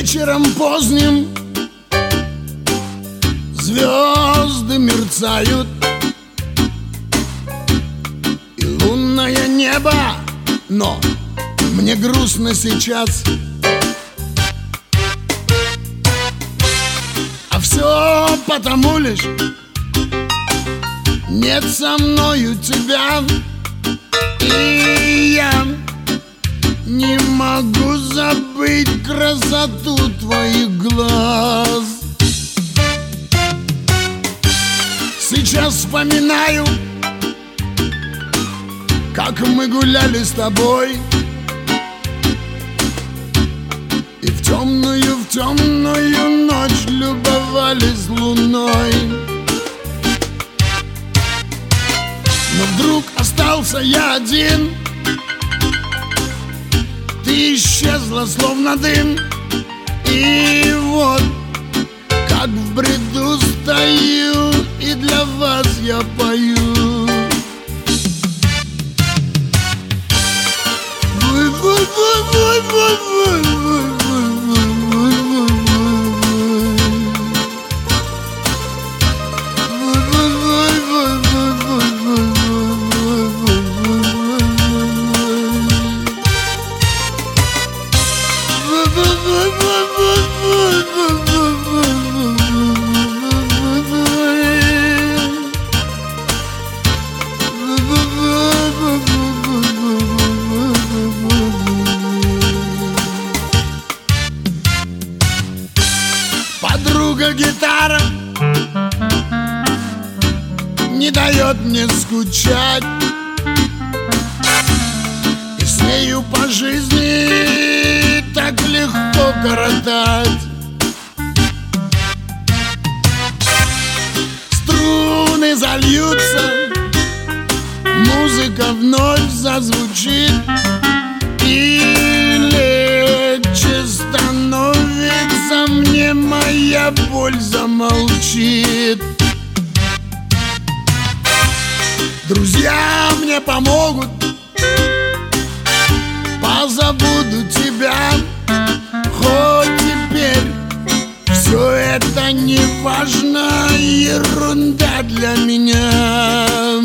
Вечером поздним звезды мерцают, и лунное небо, но мне грустно сейчас. А все потому лишь нет со мною тебя, и я не могу забыть красоту твоих глаз. Сейчас вспоминаю, как мы гуляли с тобой, и в темную ночь любовались луной. Но вдруг остался я один, ты исчезла, словно дым. И вот, как в бреду стою, и для вас я пою. Подруга гитара не дает мне скучать, и с нею по жизни так легко коротать. Струны зальются, музыка вновь зазвучит, и легче становится мне, моя боль замолчит. Друзья мне помогут, позабуду тебя, хоть теперь все это не важно, ерунда для меня.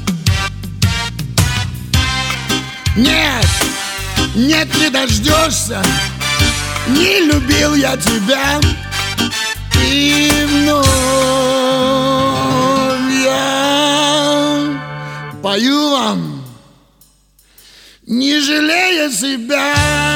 Нет, нет, не дождешься, не любил я тебя, и вновь я пою вам, не жалея себя.